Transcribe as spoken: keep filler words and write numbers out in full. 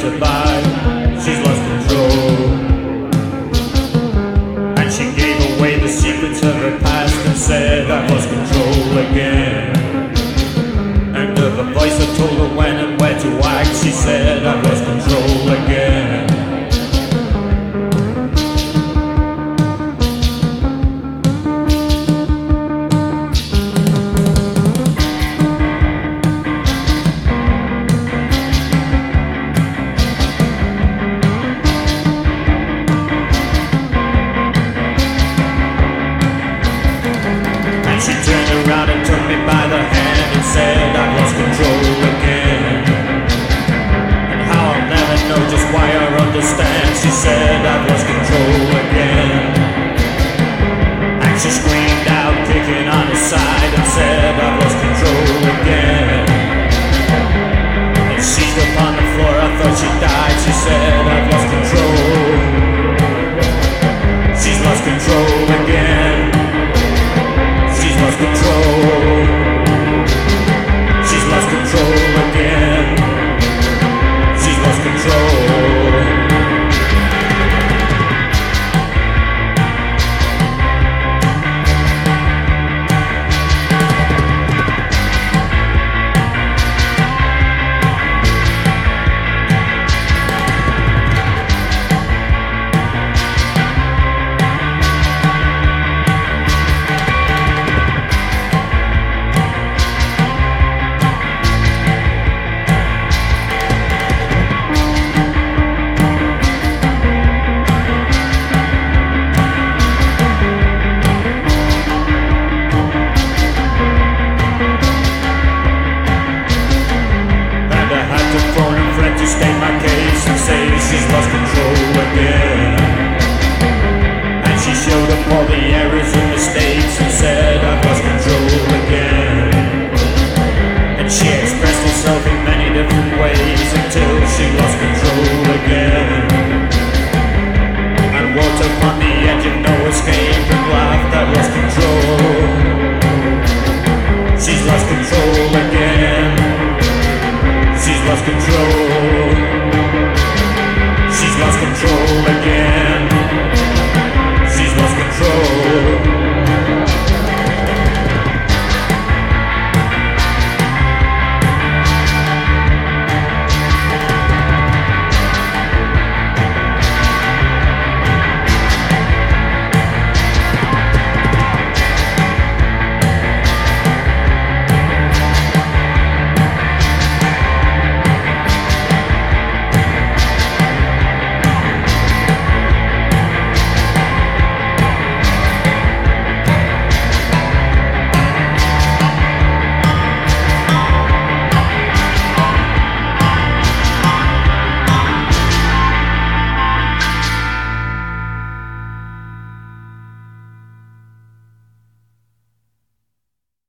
passerby. She's lost control, and she gave away the secrets of her past and said, I've lost control again. And to the voice that told her when and where to act, she said, I've lost control again. She turned around and took me by the hand and said, I've lost control again. And how I'll never know just why or understand, she said, I've lost control again. And she screamed out, kicking on her side, and said, I've lost control again. And seized upon the floor, I thought she died, she said, I've lost control. She's lost control again. She's lost control. She's lost control again. She's lost control. To state my case and say she's lost control again. And she showed up all the errors and mistakes and said, I've lost control again. And she expressed herself in many different ways until she lost control again. And walked upon the edge of no escape and laughed, I've lost control. She's lost control again. She's lost control.